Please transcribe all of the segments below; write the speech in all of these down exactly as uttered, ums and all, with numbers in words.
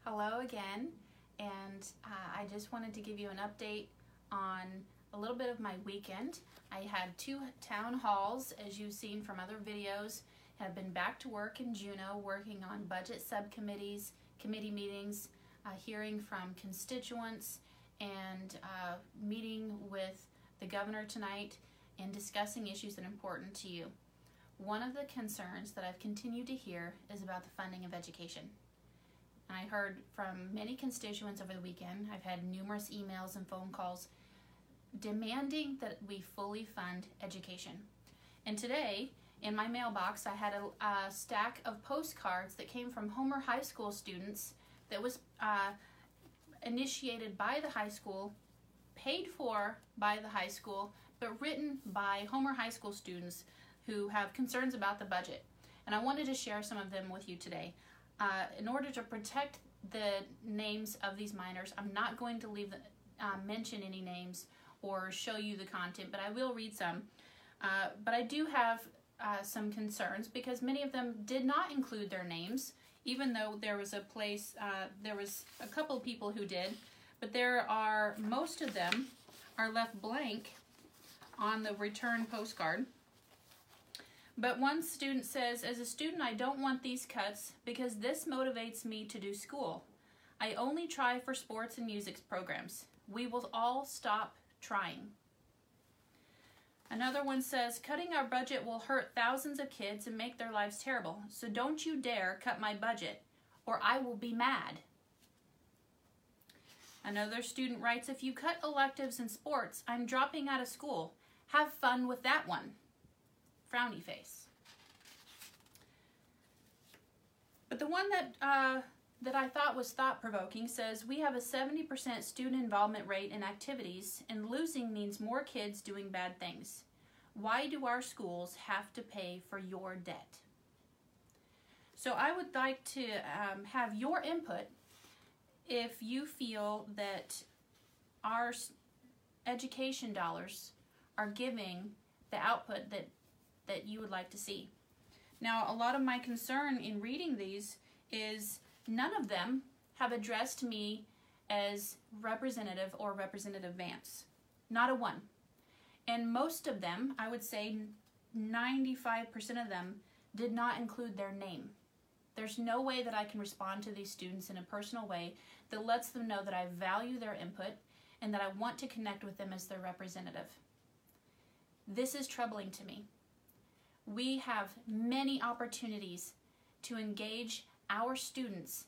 Hello again, and uh, I just wanted to give you an update on a little bit of my weekend. I had two town halls, as you've seen from other videos, have been back to work in Juneau working on budget subcommittees, committee meetings, uh, hearing from constituents, and uh, meeting with the governor tonight and discussing issues that are important to you. One of the concerns that I've continued to hear is about the funding of education. And I heard from many constituents over the weekend. I've had numerous emails and phone calls demanding that we fully fund education. And today, in my mailbox, I had a, a stack of postcards that came from Homer High School students that was uh, initiated by the high school, paid for by the high school, but written by Homer High School students who have concerns about the budget. And I wanted to share some of them with you today. Uh, in order to protect the names of these minors, I'm not going to leave the, uh, mention any names or show you the content, but I will read some. Uh, but I do have uh, some concerns because many of them did not include their names, even though there was a place, uh, there was a couple of people who did, but there are, most of them are left blank on the return postcard. But one student says, as a student, I don't want these cuts because this motivates me to do school. I only try for sports and music programs. We will all stop trying. Another one says, cutting our budget will hurt thousands of kids and make their lives terrible. So don't you dare cut my budget or I will be mad. Another student writes, if you cut electives in sports, I'm dropping out of school. Have fun with that one. Frowny face. But the one that uh, that I thought was thought-provoking says, we have a seventy percent student involvement rate in activities, and losing means more kids doing bad things. Why do our schools have to pay for your debt? So I would like to um, have your input if you feel that our education dollars are giving the output that that you would like to see. Now, a lot of my concern in reading these is none of them have addressed me as Representative or Representative Vance. Not a one. And most of them, I would say ninety-five percent of them, did not include their name. There's no way that I can respond to these students in a personal way that lets them know that I value their input and that I want to connect with them as their representative. This is troubling to me. We have many opportunities to engage our students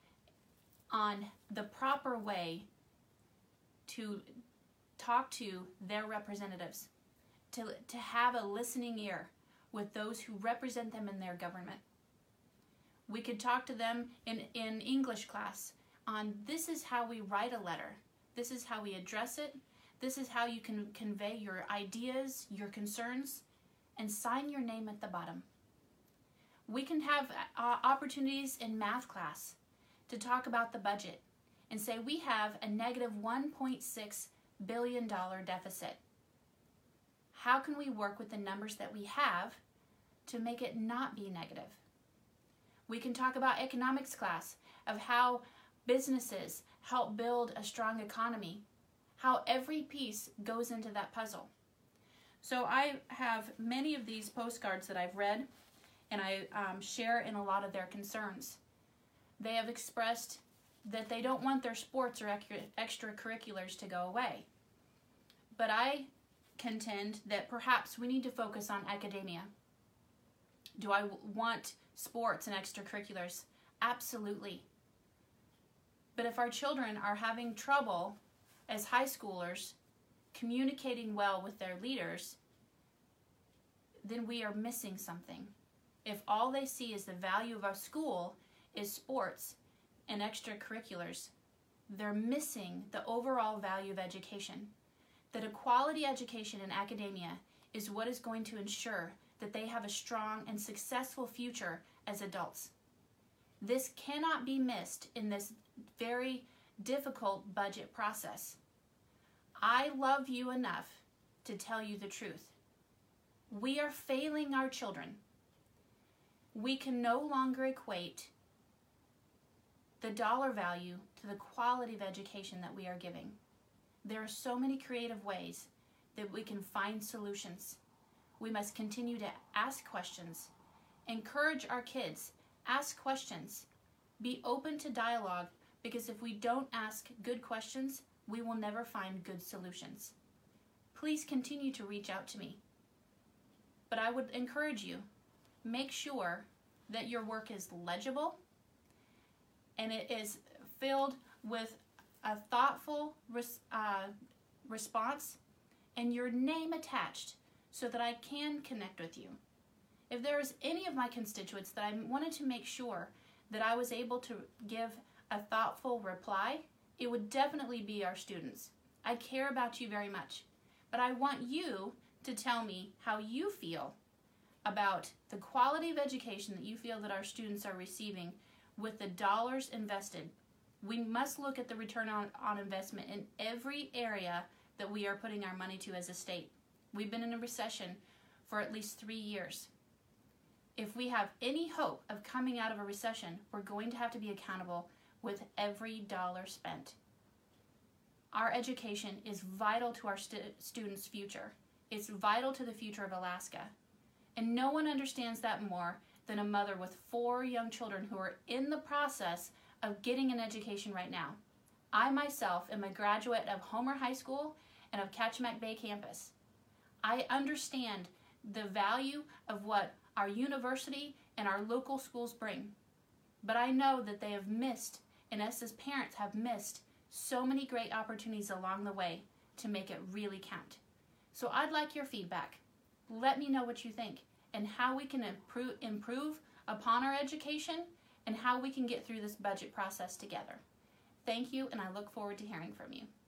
on the proper way to talk to their representatives, to, to have a listening ear with those who represent them in their government. We could talk to them in, in English class on this is how we write a letter, this is how we address it, this is how you can convey your ideas, your concerns, and sign your name at the bottom. We can have uh, opportunities in math class to talk about the budget and say we have a negative one point six billion dollars deficit. How can we work with the numbers that we have to make it not be negative? We can talk about economics class of how businesses help build a strong economy, how every piece goes into that puzzle. So I have many of these postcards that I've read, and I um, share in a lot of their concerns. They have expressed that they don't want their sports or extracurriculars to go away. But I contend that perhaps we need to focus on academia. Do I want sports and extracurriculars? Absolutely. But if our children are having trouble as high schoolers communicating well with their leaders, then we are missing something. If all they see is the value of our school is sports and extracurriculars, they're missing the overall value of education. That a quality education in academia is what is going to ensure that they have a strong and successful future as adults. This cannot be missed in this very difficult budget process. I love you enough to tell you the truth. We are failing our children. We can no longer equate the dollar value to the quality of education that we are giving. There are so many creative ways that we can find solutions. We must continue to ask questions, encourage our kids, ask questions, be open to dialogue, because if we don't ask good questions, we will never find good solutions. Please continue to reach out to me. But I would encourage you, make sure that your work is legible and it is filled with a thoughtful res- uh, response and your name attached so that I can connect with you. If there is any of my constituents that I wanted to make sure that I was able to give a thoughtful reply, it would definitely be our students. I care about you very much, but I want you to tell me how you feel about the quality of education that you feel that our students are receiving with the dollars invested. We must look at the return on, on investment in every area that we are putting our money to as a state. We've been in a recession for at least three years. If we have any hope of coming out of a recession, we're going to have to be accountable with every dollar spent. Our education is vital to our stu- students' future. It's vital to the future of Alaska. And no one understands that more than a mother with four young children who are in the process of getting an education right now. I myself am a graduate of Homer High School and of Kachemak Bay campus. I understand the value of what our university and our local schools bring. But I know that they have missed, and us as parents have missed, so many great opportunities along the way to make it really count. So I'd like your feedback. Let me know what you think and how we can improve, improve upon our education and how we can get through this budget process together. Thank you, and I look forward to hearing from you.